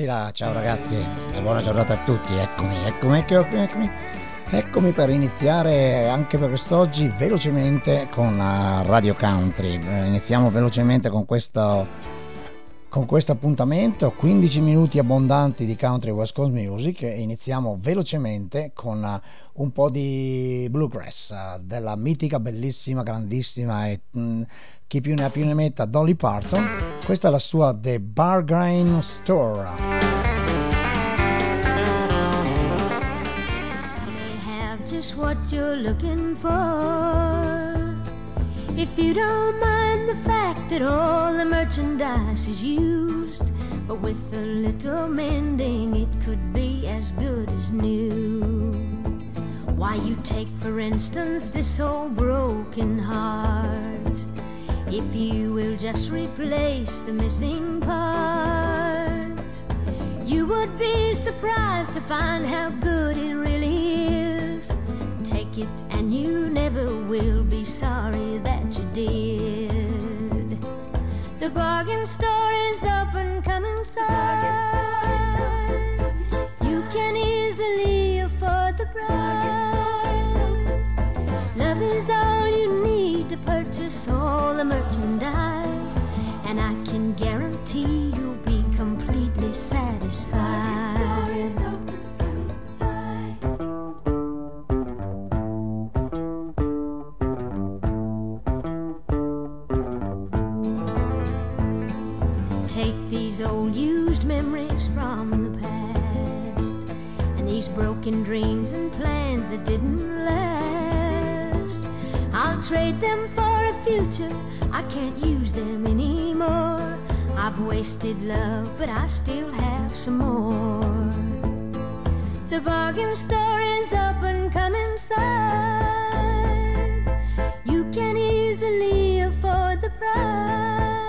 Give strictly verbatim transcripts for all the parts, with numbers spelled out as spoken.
là, ciao ragazzi e buona giornata a tutti. Eccomi, eccomi, eccomi, eccomi, eccomi per iniziare anche per quest'oggi velocemente con uh, Radio Country. Iniziamo velocemente con questo con questo appuntamento, quindici minuti abbondanti di Country West Coast Music. Iniziamo velocemente con uh, un po' di bluegrass uh, della mitica, bellissima, grandissima e mh, chi più ne ha più ne metta Dolly Parton. Questa è la sua The Bargain Store. Just what you're looking for. If you don't mind the fact that all the merchandise is used, but with a little mending it could be as good as new. Why, you take for instance this old broken heart. If you will just replace the missing parts, you would be surprised to find how good it really is. Take it and you never will be sorry that you did. The bargain store is open, come inside. You can easily afford the price. Love is all you need to purchase all the merchandise, and I can guarantee you'll be completely satisfied. Old used memories from the past, and these broken dreams and plans that didn't last, I'll trade them for a future. I can't use them anymore. I've wasted love, but I still have some more. The bargain store is open, come inside. You can easily afford the price.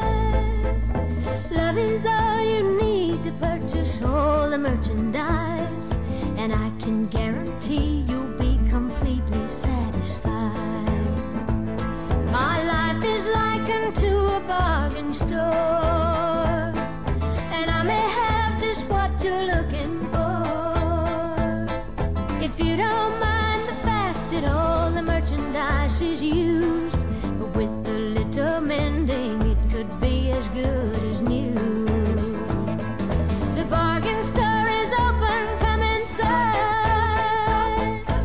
Love is all you need to purchase all the merchandise, and I can guarantee you'll be completely satisfied. My life is likened to a bargain store, and I may have just what you're looking for. If you don't mind the fact that all the merchandise is used, but with a little mending it could be as good as new. The bargain store is open, come inside.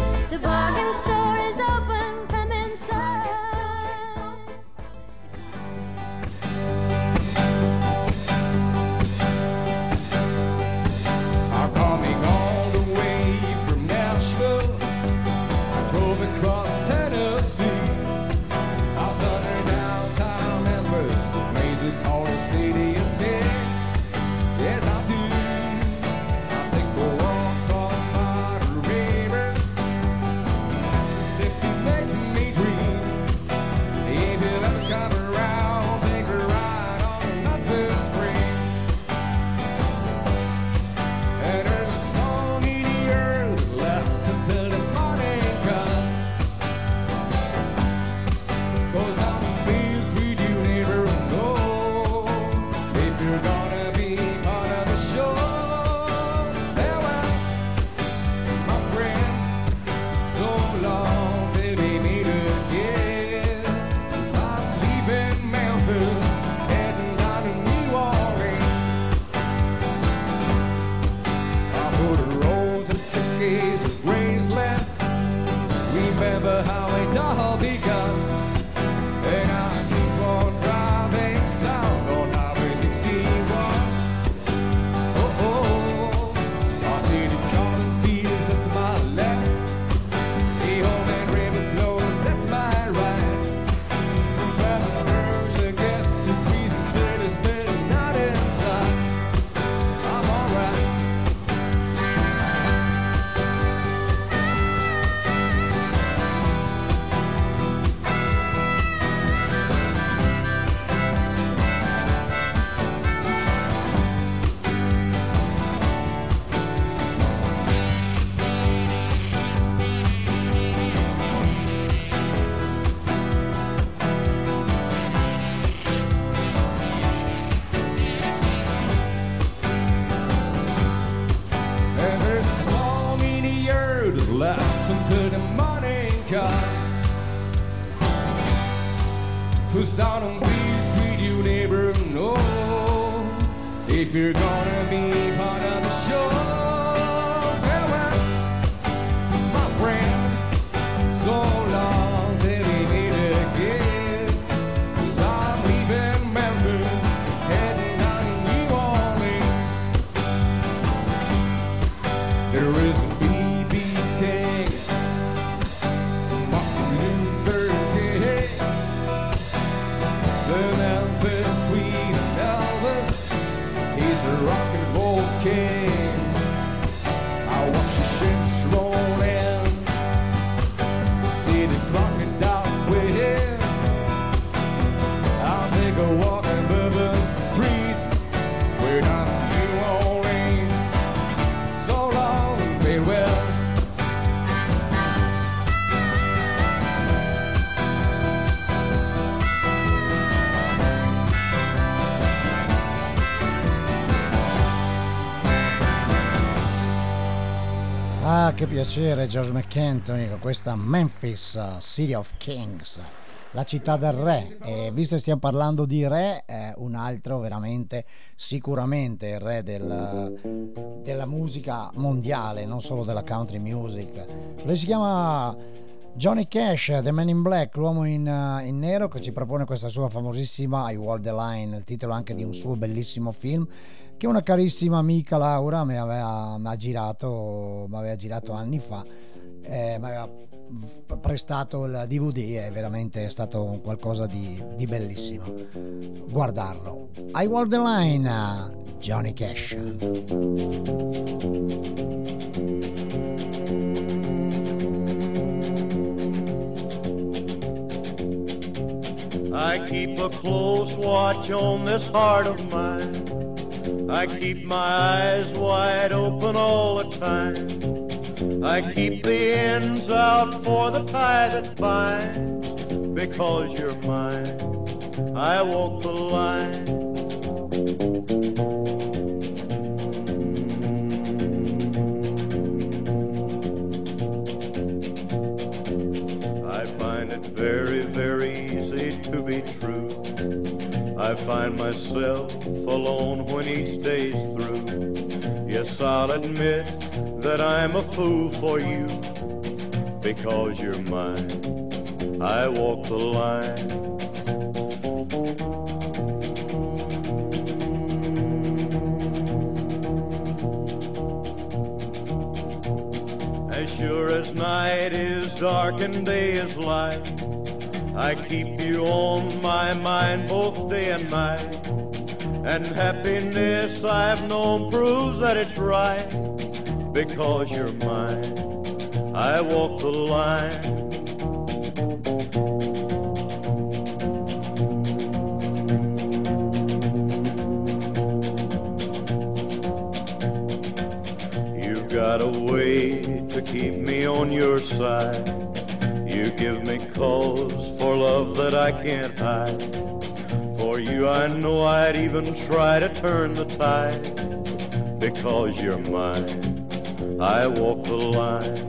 till the morning comes. Who's down on these streets you never know if you're gonna be part of the show. Farewell, my friend, so long till we meet again. 'Cause I'm leaving Memphis, heading down to New Orleans. There is a B B King, Martin Luther King, the Memphis Queen of Elvis. He's a rock and roll king. I watch the ships roll in, see the crocodiles swim. I'll take a walk in Bourbon Street, we're down in New Orleans. So long and farewell. Ah, che piacere George McAnthony con questa Memphis, uh, City of Kings, la città del re. E visto che stiamo parlando di re, eh, un altro veramente sicuramente il re del, della musica mondiale, non solo della country music. Lui si chiama Johnny Cash, The Man in Black, l'uomo in, uh, in nero, che ci propone questa sua famosissima I Walk the Line, il titolo anche di un suo bellissimo film che una carissima amica Laura mi aveva, mi ha girato, mi aveva girato anni fa, eh, mi aveva prestato il D V D, è veramente stato qualcosa di, di bellissimo guardarlo. I Walk the Line, Johnny Cash. I keep a close watch on this heart of mine. I keep my eyes wide open all the time. I keep the ends out for the tie that binds. Because you're mine, I walk the line. I find it very, very easy to be true. I find myself alone when each day's through. Yes, I'll admit that I'm a fool for you. Because you're mine, I walk the line. As sure as night is dark and day is light, I keep you on my mind both day and night. And happiness I've known proves that it's right. Because you're mine, I walk the line. You've got a way to keep me on your side. You give me cause for love that I can't hide. For you I know I'd even try to turn the tide. Because you're mine, I walk the line.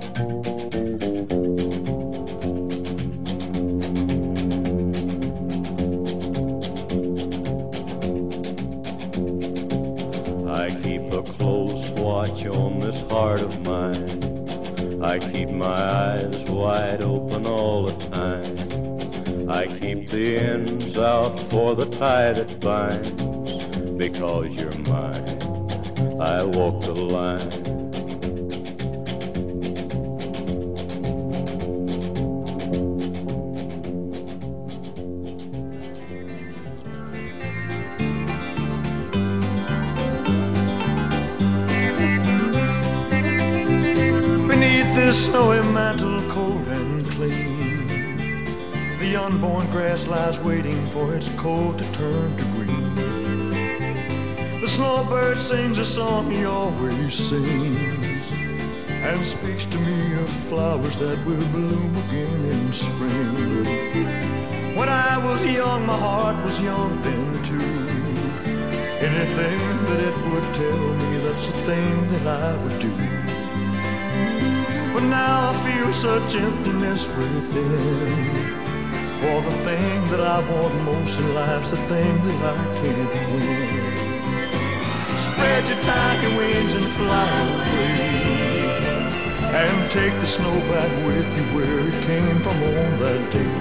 I keep a close watch on this heart of mine. I keep my eyes wide open all the time. I keep the ends out for the tie that binds. Because you're mine, I walk the line. This snowy mantle cold and clean, the unborn grass lies waiting for its coat to turn to green. The snowbird sings a song he always sings, and speaks to me of flowers that will bloom again in spring. When I was young, my heart was young then too. Anything that it would tell me, that's the thing that I would do. But now I feel such emptiness within. For the thing that I want most in life's the thing that I can't win. Spread your tiny wings and fly away, and take the snow back with you where it came from on that day.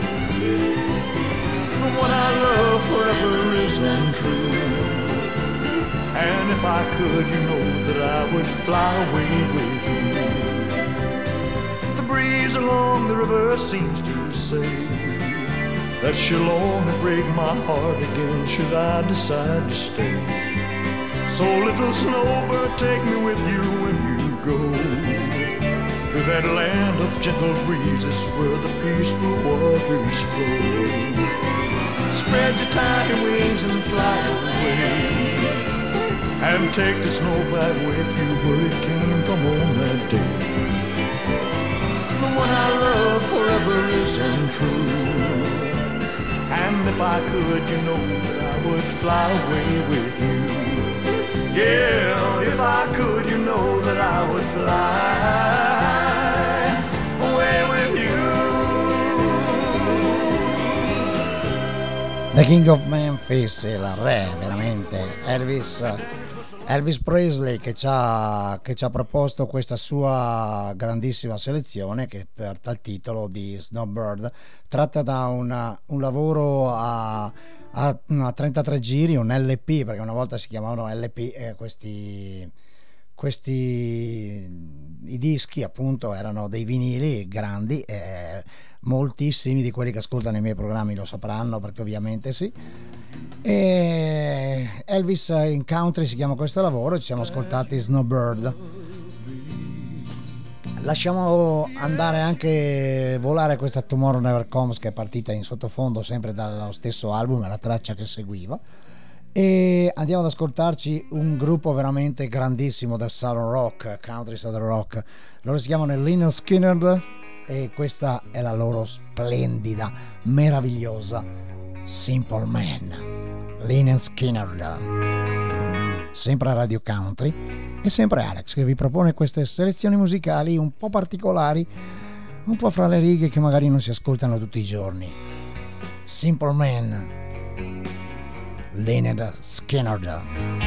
What I love forever is untrue, and if I could, you know that I would fly away with you. The breeze along the river seems to say that she'll only break my heart again should I decide to stay. So little snowbird, take me with you when you go to that land of gentle breezes where the peaceful waters flow. Spread your tiny wings and fly away, and take the snow back with you where it came from on that day. The one I love forever is untrue, and if I could, you know that I would fly away with you. Yeah, if I could, you know that I would fly away with you. The King of Memphis, il re veramente, Elvis, Elvis Presley, che ci ha, che ci ha proposto questa sua grandissima selezione che porta il titolo di Snowbird, tratta da una, un lavoro a, a, a trentatré giri, un L P, perché una volta si chiamavano L P, eh, questi, questi i dischi appunto erano dei vinili grandi, eh, moltissimi di quelli che ascoltano i miei programmi lo sapranno, perché ovviamente sì. E Elvis in Country si chiama questo lavoro, ci siamo ascoltati Snowbird. Lasciamo andare anche volare questa Tomorrow Never Comes, che è partita in sottofondo sempre dallo stesso album, la traccia che seguiva, e andiamo ad ascoltarci un gruppo veramente grandissimo del Southern Rock, Country Southern Rock. Loro si chiamano Lynyrd Skynyrd e questa è la loro splendida, meravigliosa Simple Man. Lynyrd Skynyrd, sempre a Radio Country, e sempre Alex che vi propone queste selezioni musicali un po' particolari, un po' fra le righe, che magari non si ascoltano tutti i giorni. Simple Man, Lynyrd Skynyrd.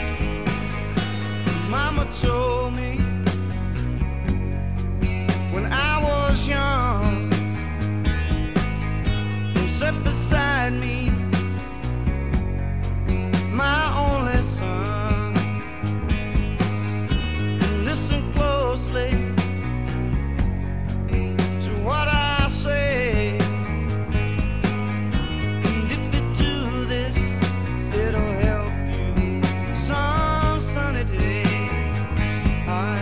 Mama told me when I was young, sat beside me, my only son. Listen closely to what I say, and if you do this, it'll help you some sunny day. I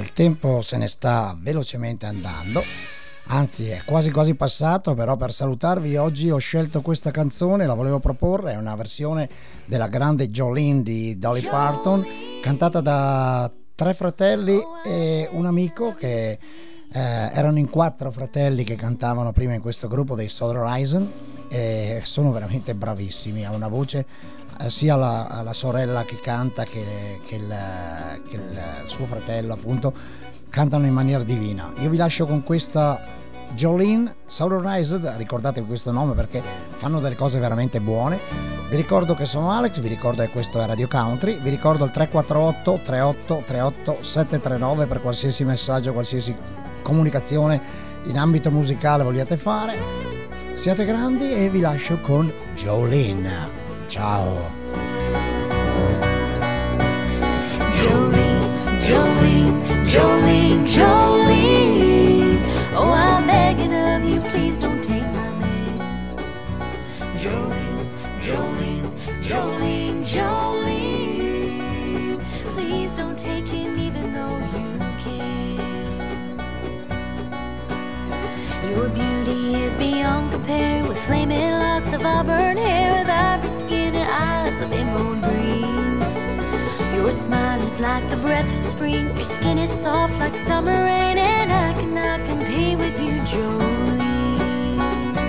il tempo se ne sta velocemente andando, anzi è quasi quasi passato, però per salutarvi oggi ho scelto questa canzone, la volevo proporre, è una versione della grande Jolene di Dolly Parton, cantata da tre fratelli e un amico che eh, erano in quattro fratelli che cantavano prima in questo gruppo dei Soul Horizon e sono veramente bravissimi, ha una voce eh, sia la, la sorella che canta che, che, il, che il suo fratello appunto cantano in maniera divina. Io vi lascio con questa Jolene, Soul Horizon, ricordate questo nome perché fanno delle cose veramente buone. Vi ricordo che sono Alex, vi ricordo che questo è Radio Country, vi ricordo il tre quattro otto tre otto tre otto sette tre nove per qualsiasi messaggio, qualsiasi comunicazione in ambito musicale vogliate fare. Siate grandi e vi lascio con Jolene. Ciao. Jolene, Jolene, Jolene, Jolene. Oh, I'm begging of you, please don't take my man. Jolene, Jolene, Jolene, Jolene. Please don't take him even though you can. Your beauty is beyond compare, with flaming locks of auburn hair, with ivory skin and eyes of emerald green. Your smile is like the breath of spring, your skin is soft like summer rain, and I cannot compete with you, Jolene.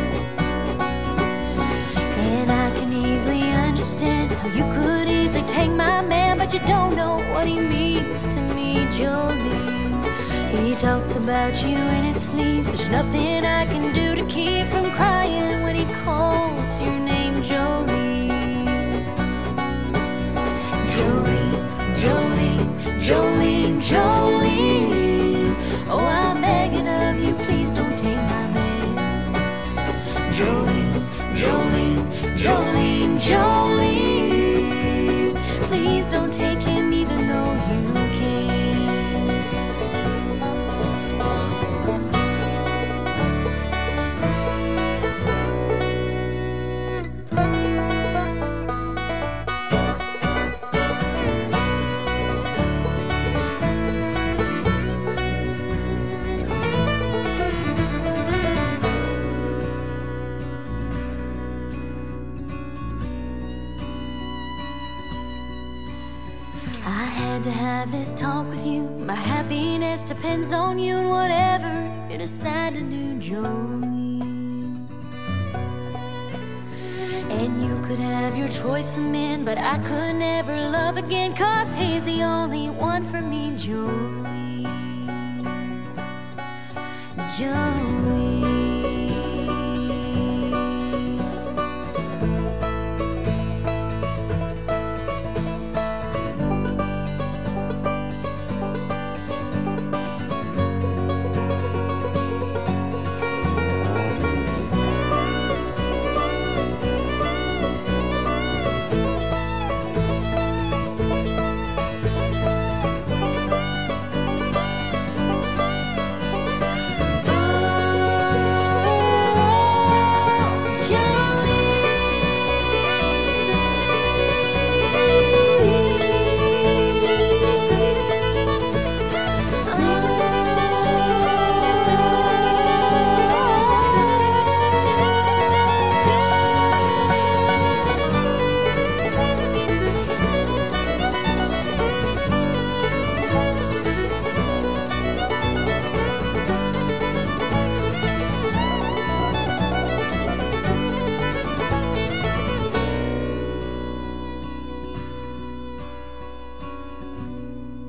And I can easily understand how you could easily take my man, but you don't know what he means to me, Jolene. He talks about you in his sleep, there's nothing I can do to keep from crying when he calls your name, Jolene. Jolene, Jolene, Jolene, Jolene. Oh, I'm begging of you, please don't take my man. Jolene, Jolene, Jolene, Jolene. Please don't take him even though you can. To have this talk with you, my happiness depends on you, and whatever you decide to do, Jolene. And you could have your choice of men, but I could never love again, 'cause he's the only one for me, Jolene. Jolene.